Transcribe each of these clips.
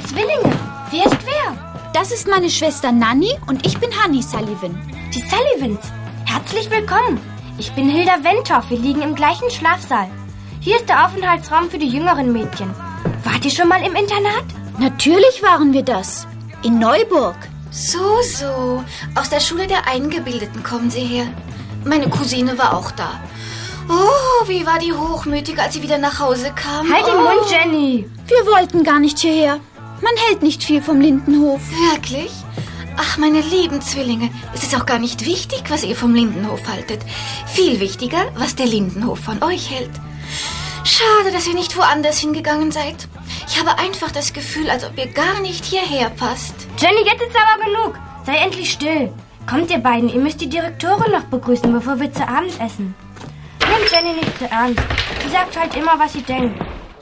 Zwillinge. Wer ist wer? Das ist meine Schwester Nanny und ich bin Honey Sullivan. Die Sullivans. Herzlich willkommen. Ich bin Hilda Wentorf. Wir liegen im gleichen Schlafsaal. Hier ist der Aufenthaltsraum für die jüngeren Mädchen. Wart ihr schon mal im Internat? Natürlich waren wir das. In Neuburg. So. Aus der Schule der Eingebildeten kommen sie her. Meine Cousine war auch da. Oh, wie war die hochmütig, als sie wieder nach Hause kam. Halt den Mund, Jenny. Wir wollten gar nicht hierher. Man hält nicht viel vom Lindenhof. Wirklich? Ach, meine lieben Zwillinge, es ist auch gar nicht wichtig, was ihr vom Lindenhof haltet. Viel wichtiger, was der Lindenhof von euch hält. Schade, dass ihr nicht woanders hingegangen seid. Ich habe einfach das Gefühl, als ob ihr gar nicht hierher passt. Jenny, jetzt ist aber genug. Sei endlich still. Kommt ihr beiden, ihr müsst die Direktorin noch begrüßen, bevor wir zu Abend essen. Nehmt Jenny nicht zu ernst. Sie sagt halt immer, was sie denkt.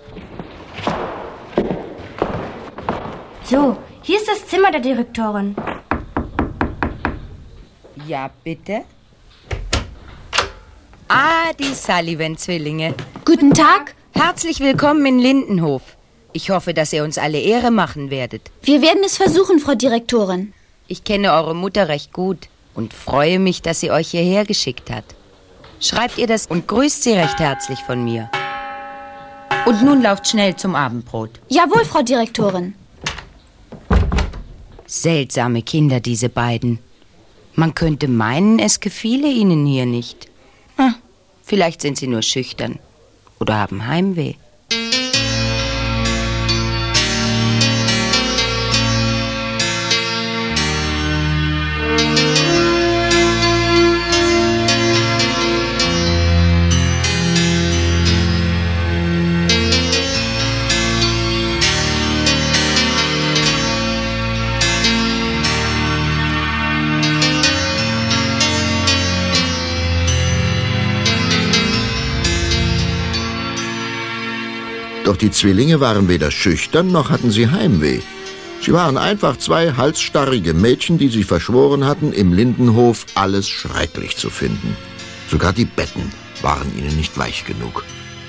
So, hier ist das Zimmer der Direktorin. Ja, bitte? Ah, die Sullivan-Zwillinge. Guten Tag. Herzlich willkommen in Lindenhof. Ich hoffe, dass ihr uns alle Ehre machen werdet. Wir werden es versuchen, Frau Direktorin. Ich kenne eure Mutter recht gut und freue mich, dass sie euch hierher geschickt hat. Schreibt ihr das und grüßt sie recht herzlich von mir. Und nun lauft schnell zum Abendbrot. Jawohl, Frau Direktorin. Seltsame Kinder, diese beiden. Man könnte meinen, es gefiele ihnen hier nicht. Vielleicht sind sie nur schüchtern oder haben Heimweh. Doch die Zwillinge waren weder schüchtern, noch hatten sie Heimweh. Sie waren einfach zwei halsstarrige Mädchen, die sich verschworen hatten, im Lindenhof alles schrecklich zu finden. Sogar die Betten waren ihnen nicht weich genug.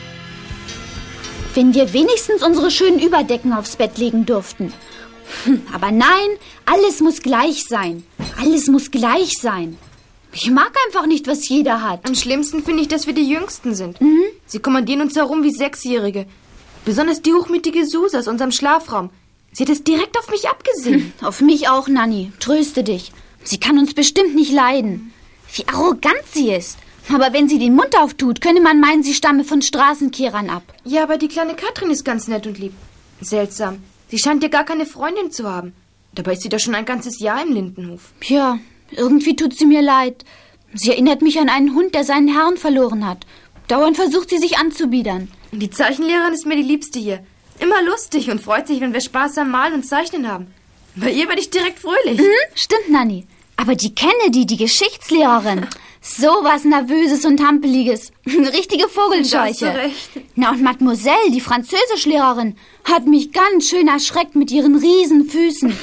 Wenn wir wenigstens unsere schönen Überdecken aufs Bett legen durften. Aber nein, alles muss gleich sein. Alles muss gleich sein. Ich mag einfach nicht, was jeder hat. Am schlimmsten finde ich, dass wir die Jüngsten sind. Sie kommandieren uns herum wie Sechsjährige. Besonders die hochmütige Suse aus unserem Schlafraum. Sie hat es direkt auf mich abgesehen. Auf mich auch, Nanny. Tröste dich. Sie kann uns bestimmt nicht leiden. Wie arrogant sie ist. Aber wenn sie den Mund auftut, könne man meinen, sie stamme von Straßenkehrern ab. Ja, aber die kleine Katrin ist ganz nett und lieb. Seltsam. Sie scheint ja gar keine Freundin zu haben. Dabei ist sie doch schon ein ganzes Jahr im Lindenhof. Ja, irgendwie tut sie mir leid. Sie erinnert mich an einen Hund, der seinen Herrn verloren hat. Dauernd versucht sie, sich anzubiedern. Die Zeichenlehrerin ist mir die Liebste hier. Immer lustig und freut sich, wenn wir Spaß am Malen und Zeichnen haben. Bei ihr werde ich direkt fröhlich. Stimmt, Nanny. Aber die Kennedy, die Geschichtslehrerin, so was Nervöses und Hampeliges. Richtige Vogelscheuche. Da hast du recht. Na, und Mademoiselle, die Französischlehrerin, hat mich ganz schön erschreckt mit ihren riesen Füßen.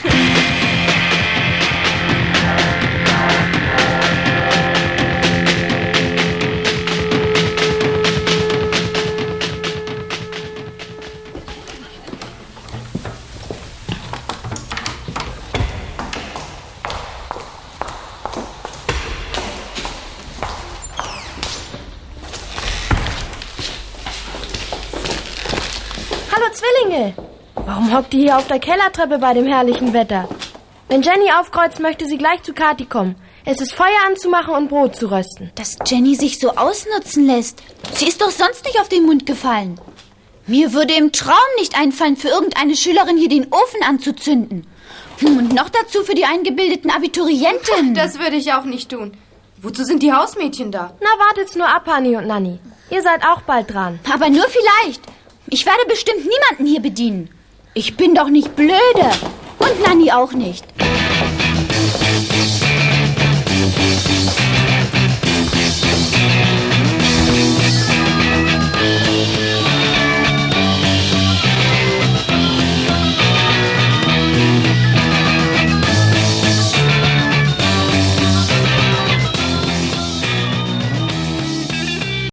Zwillinge! Warum hockt ihr hier auf der Kellertreppe bei dem herrlichen Wetter? Wenn Jenny aufkreuzt, möchte sie gleich zu Kathi kommen. Es ist Feuer anzumachen und Brot zu rösten. Dass Jenny sich so ausnutzen lässt. Sie ist doch sonst nicht auf den Mund gefallen. Mir würde im Traum nicht einfallen, für irgendeine Schülerin hier den Ofen anzuzünden. Und noch dazu für die eingebildeten Abiturienten. Das würde ich auch nicht tun. Wozu sind die Hausmädchen da? Na, wartet's nur ab, Honey und Nanny. Ihr seid auch bald dran. Aber nur vielleicht. Ich werde bestimmt niemanden hier bedienen. Ich bin doch nicht blöde. Und Nanny auch nicht.